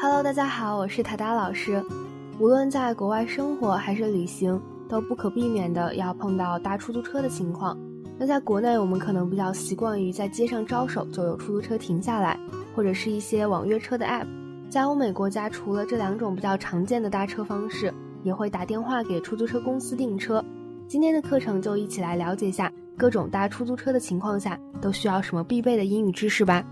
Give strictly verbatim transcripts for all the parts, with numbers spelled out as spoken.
Hello， 大家好，我是塔达老师。无论在国外生活还是旅行，都不可避免的要碰到搭出租车的情况。那在国内，我们可能比较习惯于在街上招手就有出租车停下来，或者是一些网约车的 app。在欧美国家，除了这两种比较常见的搭车方式，也会打电话给出租车公司订车。今天的课程就一起来了解一下各种搭出租车的情况下都需要什么必备的英语知识吧。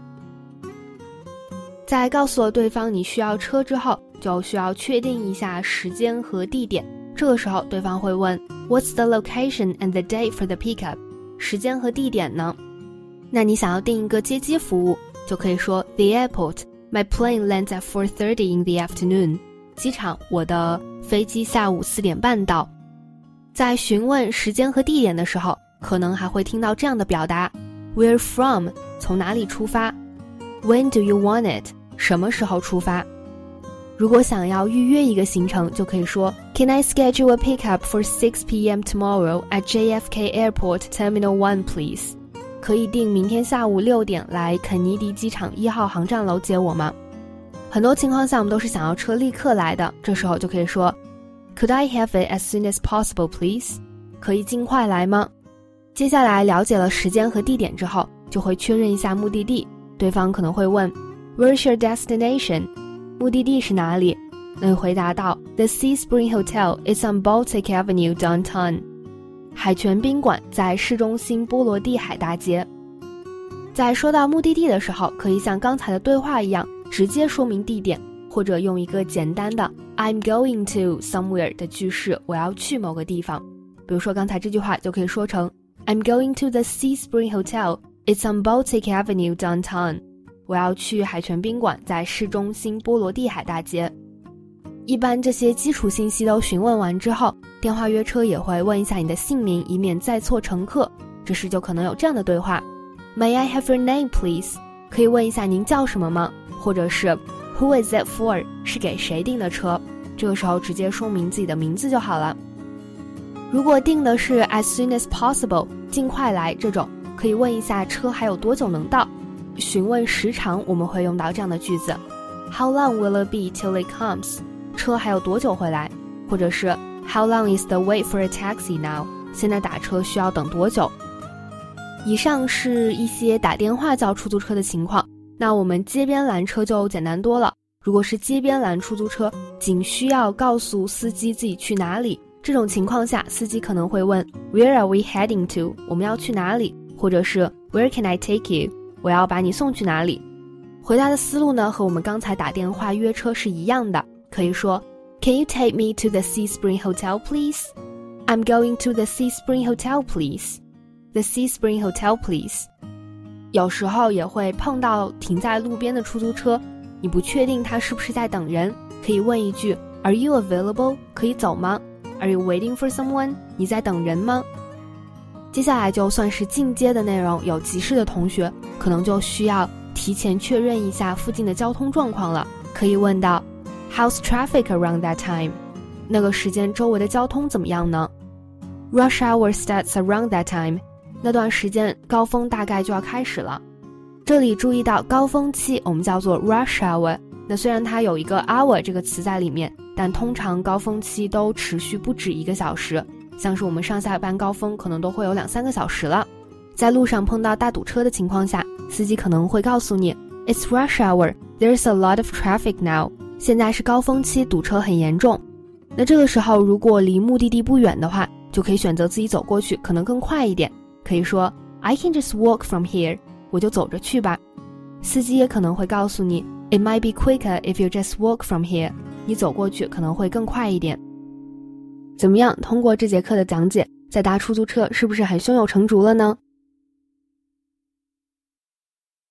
在告诉了对方你需要车之后，就需要确定一下时间和地点。这个时候对方会问 What's the location and the date for the pickup？ 时间和地点呢？那你想要订一个接机服务，就可以说 The airport, my plane lands at four thirty in the afternoon。 机场，我的飞机下午四点半到。在询问时间和地点的时候，可能还会听到这样的表达 Where from？ 从哪里出发？ When do you want it？ 什么时候出发？如果想要预约一个行程，就可以说 Can I schedule a pickup for six p m tomorrow at J F K Airport Terminal one please？ 可以定明天下午六点来肯尼迪机场一号航站楼接我吗？很多情况下我们都是想要车立刻来的，这时候就可以说 Could I have it as soon as possible please？ 可以尽快来吗？接下来了解了时间和地点之后，就会确认一下目的地。对方可能会问 Where's your destination？ 目的地是哪里？那你回答到 The Sea Spring Hotel is on Baltic Avenue downtown。 海泉宾馆在市中心波罗的海大街。在说到目的地的时候，可以像刚才的对话一样直接说明地点，或者用一个简单的 I'm going to somewhere 的句式，我要去某个地方。比如说刚才这句话就可以说成 I'm going to the Sea Spring Hotel It's on Baltic Avenue downtown。 我要去海泉宾馆在市中心波罗的海大街。一般这些基础信息都询问完之后，电话约车也会问一下你的姓名，以免载错乘客。这时就可能有这样的对话 May I have your name please？ 可以问一下您叫什么吗？或者是 Who is it for？ 是给谁订的车？这个时候直接说明自己的名字就好了。如果订的是 as soon as possible， 尽快来这种，可以问一下车还有多久能到。询问时长我们会用到这样的句子 How long will it be till it comes？ 车还有多久会来？或者是 How long is the wait for a taxi now？ 现在打车需要等多久？以上是一些打电话叫出租车的情况。那我们街边拦车就简单多了。如果是街边拦出租车，仅需要告诉司机自己去哪里，这种情况下司机可能会问 Where are we heading to？ 我们要去哪里？或者是 Where can I take you？ 我要把你送去哪里？回答的思路呢，和我们刚才打电话约车是一样的，可以说 Can you take me to the Sea Spring Hotel please？ I'm going to the Sea Spring Hotel please。 The Sea Spring Hotel please。 有时候也会碰到停在路边的出租车，你不确定他是不是在等人，可以问一句 Are you available？ 可以走吗？ Are you waiting for someone？ 你在等人吗？接下来就算是进阶的内容，有急事的同学可能就需要提前确认一下附近的交通状况了，可以问到 How's traffic around that time？ 那个时间周围的交通怎么样呢？ Rush hour starts around that time。 那段时间高峰大概就要开始了。这里注意到高峰期我们叫做 rush hour， 那虽然它有一个 hour 这个词在里面，但通常高峰期都持续不止一个小时，像是我们上下班高峰可能都会有两三个小时了。在路上碰到大堵车的情况下，司机可能会告诉你 It's rush hour, there's a lot of traffic now。 现在是高峰期，堵车很严重。那这个时候如果离目的地不远的话，就可以选择自己走过去，可能更快一点。可以说 I can just walk from here， 我就走着去吧。司机也可能会告诉你 It might be quicker if you just walk from here， 你走过去可能会更快一点。怎么样，通过这节课的讲解，在搭出租车是不是很胸有成竹了呢？